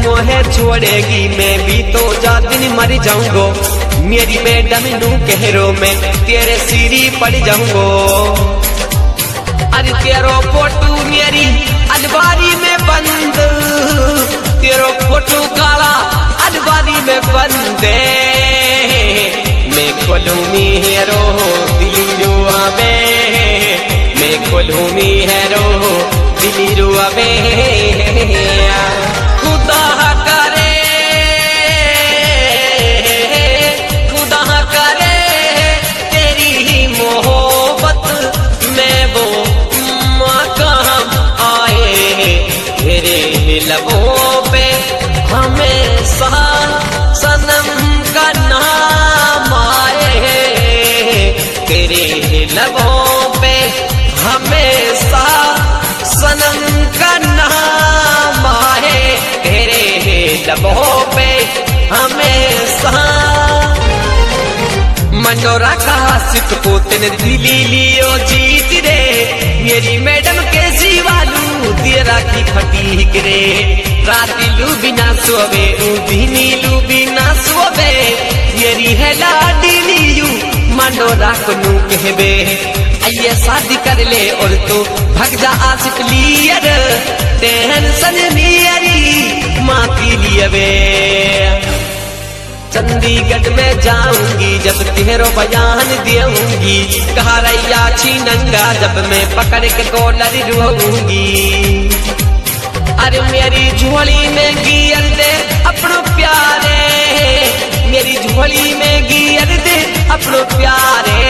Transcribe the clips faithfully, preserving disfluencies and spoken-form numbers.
मोहे छोड़ेगी मैं भी तो जा दिन मर जाऊंगो। मेरी मैडम नू कहरो में तेरे सिरी पड़ जाऊंगो। अरे तेरो फोटो मेरी अलमारी में बंद, तेरो फोटो काला अलमारी में बंद। मैं खोलूं मेहरो दिली रुआ में, मैं खोलूं मेहरो दिली रुआ में। खुदा करे खुदा करे तेरी ही मोहब्बत में वो मकाम आए। तेरे लबों पे हमेशा सनम का नाम आए। तेरे लबों पे हमेशा सनम का नाम आए। तेरे लबों पे हमेशा मनोरा का सिख को तेने दिली लियो जीत रे। मेरी मैडम के जीवालू तेरा की फटी करे। राती लू बिना सोवे उदिनी लू बिना सोवे। मेरी है लाडी लियू मनोरा को नू कहबे। आइए शादी कर ले और तो भग जा आशिक लियर। टेंशन मेरी माँ की लिए वे। चंडीगढ़ में जाऊंगी जब तेरो बयान देऊंगी। कहा रैया छी नंगा जब मैं पकड़ के कॉलर रोऊंगी। अरे मेरी झोली में गियर दे अपनो प्यारे। मेरी झोली में गियर दे अपनो प्यारे।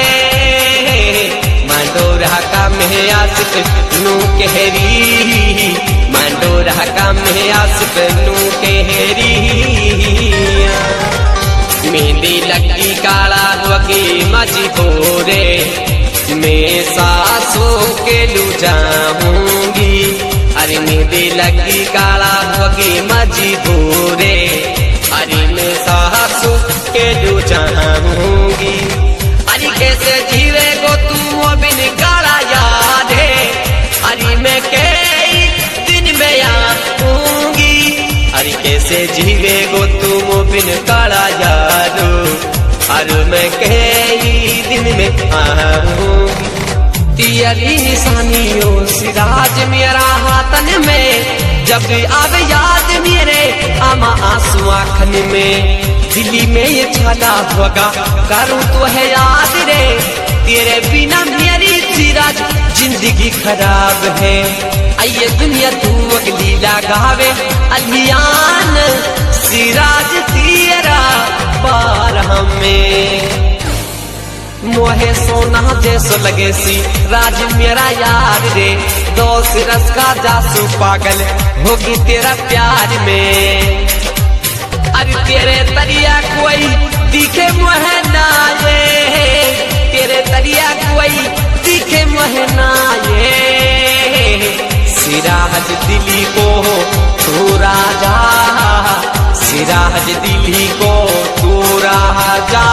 मांडोरा का मैं आशिक नू कहरी। मांडोरा का मैं आशिक नू कहरी। मेहंदी लगी काला वगी मजबूरे। मैं सासों के लू जाऊंगी। अरे मेहंदी लगी काला वगी मजबूरे। अरे मैं सासों के लू जाऊंगी। अरे कैसे जीवे गो तू बिन काला याद है। अरे मैं कई दिन में आऊंगी। अरे कैसे जीवे गो तुम बिन काला यादो। अरे मैं कई दिन में आऊंगी। तेरी निशानियों सिराज मेरा हाथन में। जब आवे याद मेरे आमा आंसू आँखन में। दिल्ली में ये छाला होगा करूँ तो है याद रे। तेरे बिना मेरी सिराज जिंदगी खराब है। आइए दुनिया तू अगली लगावे अलियान। सिराज तेरा पार हमें। मोहे सोना जैसो लगे सी राज मेरा यार रे। दोस्त रस का जासू पागल होगी तेरा प्यार में। अरे तेरे तरिया कोई दिखे मोहे ना ये। तेरे तरिया कोई दिखे मोहे ना ये। सिराज दिली को तू राजा। सिराज दिली को तू राजा।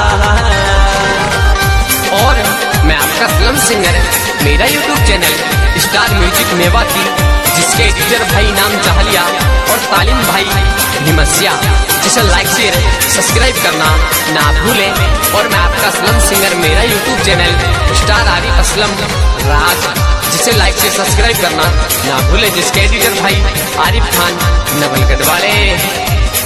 और मैं आपका फिल्म सिंगर मेरा YouTube channel star music Mewati, जिसके एडिटर भाई नाम चाहलिया और तालिम भाई हिमसिया, जिसे लाइक शेयर सब्सक्राइब करना ना भूलें। और मैं आपका फिल्म सिंगर मेरा YouTube channel star Arif Aslam Raj, जिसे लाइक शेयर सब्सक्राइब करना ना भूलें, जिसके एडिटर भाई आरिफ खान नवलगढ़ वाले।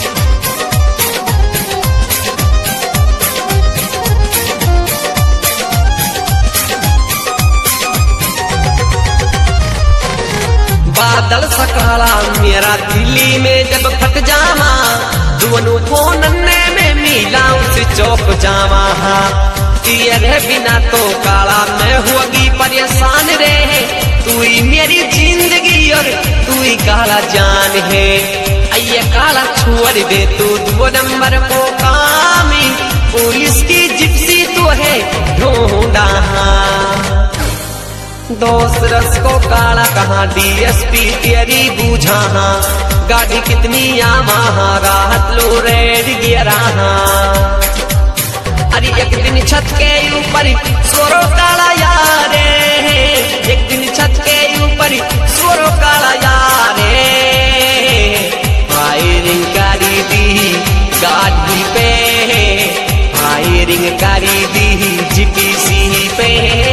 बादल सकाला मेरा दिल्ली में जब फट जावा। दोनों फोन में मिला उस चौक जावा। तेरे बिना तो काला मैं होगी परेशान रे। तू ही मेरी जिंदगी और तू ही काला जान है। आइए काला छोड़ दे तू दो नंबर को कामी। पुलिस की जिप्सी तो है ढूंढा। दोस्त रस को काला कहाँ डीएसपी तेरी बूझा। गाड़ी कितनी आमा राहत लो रेड गियरा। अरे एक दिन छत के ऊपर सोरो काला यारे। एक दिन छत के ऊपर सोरो काला यारे। भाई में